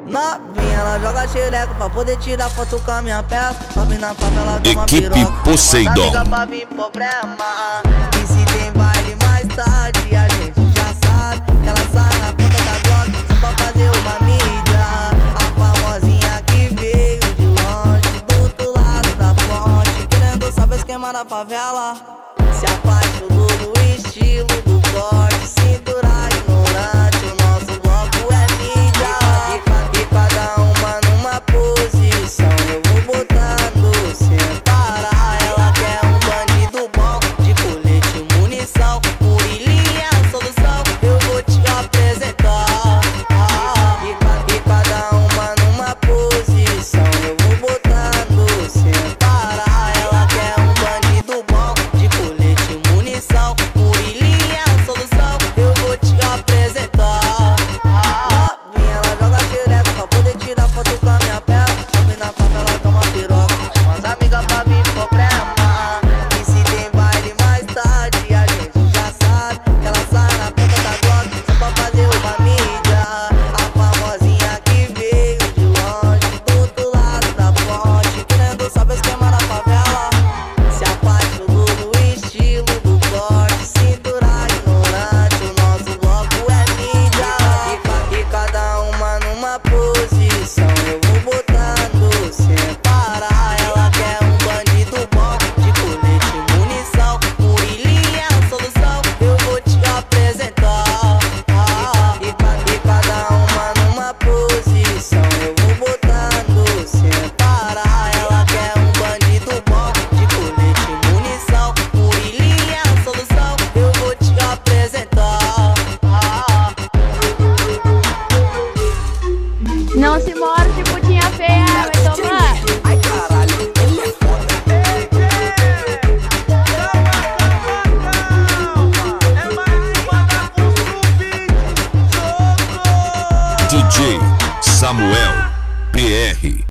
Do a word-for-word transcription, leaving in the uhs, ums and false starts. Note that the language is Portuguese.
Novinha, ela joga xereco pra poder tirar foto com a minha peça. Sobe na favela, toma Equipe piroca. Poseidon. Manda amiga pra vir problema. E se tem baile mais tarde, a gente já sabe. Ela sai na ponta da Glock só pra fazer uma mídia. A famosinha que veio de longe, do outro lado da ponte, querendo saber o esquema da favela. Se apaixonou do estilo, do corte, cintura ignorante. O nosso bloco é mídia. E, e cada uma numa posição, eu vou botando sem parar. Ela quer um bandido bom, de colete e munição. Murilinha, a solução, eu vou te apresentar. Ah, e, e cada uma numa posição, eu vou botando sem parar. Ela quer um bandido bom, de colete e munição. Murilinha, a solução, eu vou te apresentar. Ah, novinha, ela joga xereca pra poder tirar foto com a minha pele. Sobe na favela, toma piroca. Chama as amigas pra vir problema. E se tem baile mais tarde, a gente já sabe. Ela sai na ponta da Glock só pra fazer uma mídia. A famosinha que veio de longe, do outro lado da ponte, querendo saber o esquema da favela. Se apaixonou do estilo, do corte, cintura ignorante. O nosso bloco é mídia. E, ca- e cada uma numa posição, eu vou botando sem parar. Ela quer um bandido bom, de colete e munição. Murilinha, a solução, eu vou te apresentar. Ah, e, ca- e cada uma numa posição, eu vou botando sem parar. Ela quer um bandido bom, de colete e munição. Murilinha, a solução, eu vou te apresentar. Ah. Não se morde, putinha feia, vai tomar. Ai caralho, ele é foda. D J Samuel P R